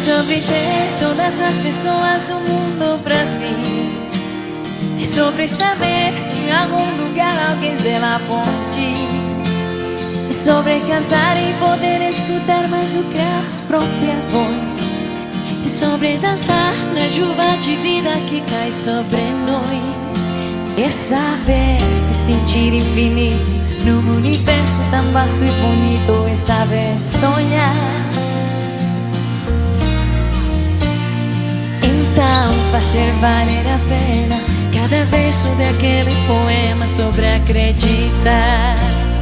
sobre ter todas as pessoas do mundo pra si. É sobre saber que em algum lugar alguém zela por ti. É sobre cantar e poder escutar mais do que a própria voz. É sobre dançar na chuva de vida que cai sobre nós. É saber se sentir infinito num universo tão vasto e bonito. É saber sonhar. Então fazer valer a pena cada verso daquele poema sobre acreditar.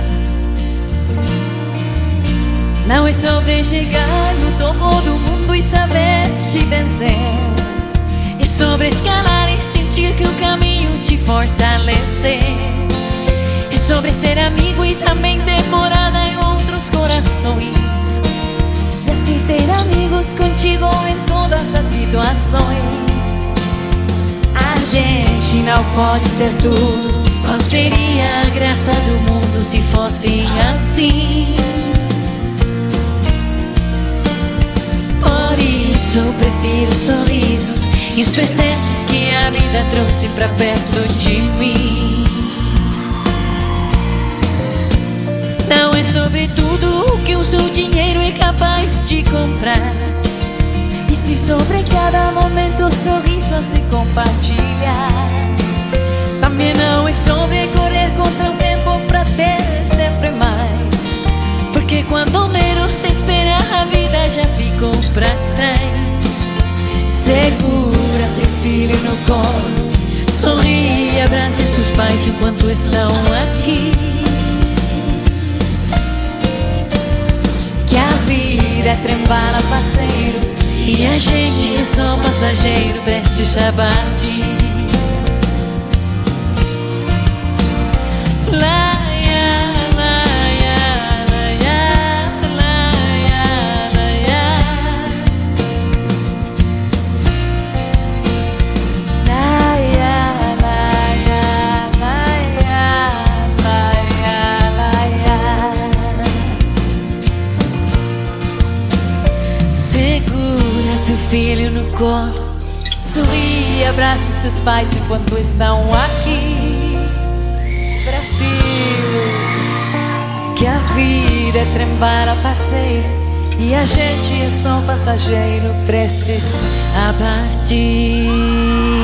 Não é sobre chegar no topo do mundo e saber que venceu. É sobre escalar e sentir que o caminho te fortalece. É sobre ser amigo e também ter morada em outros corações. E assim ter amigos contigo em todas as situações. A gente não pode ter tudo. Qual seria a graça do mundo se fosse assim? Por isso eu prefiro sorrisos e os presentes que a vida trouxe pra perto de mim. Não é sobre tudo o que o seu dinheiro é capaz de comprar. E se sobre cada momento o sorriso a se compartilhar. Também não é sobre correr contra o tempo pra ter sempre mais. Porque quando menos se espera a vida já ficou pra trás. Segura teu filho no colo, sorri e abraça os teus pais enquanto estão aqui. Que a vida é trem-bala, parceiro, e a gente é só passageiro prestes a partir. Filho no colo, sorri e abraça os teus pais enquanto estão aqui. Brasil, que a vida é trem-bala, parceiro, e a gente é só passageiro prestes a partir.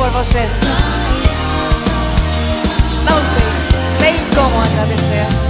por vocês. Não sei, nem como agradecer.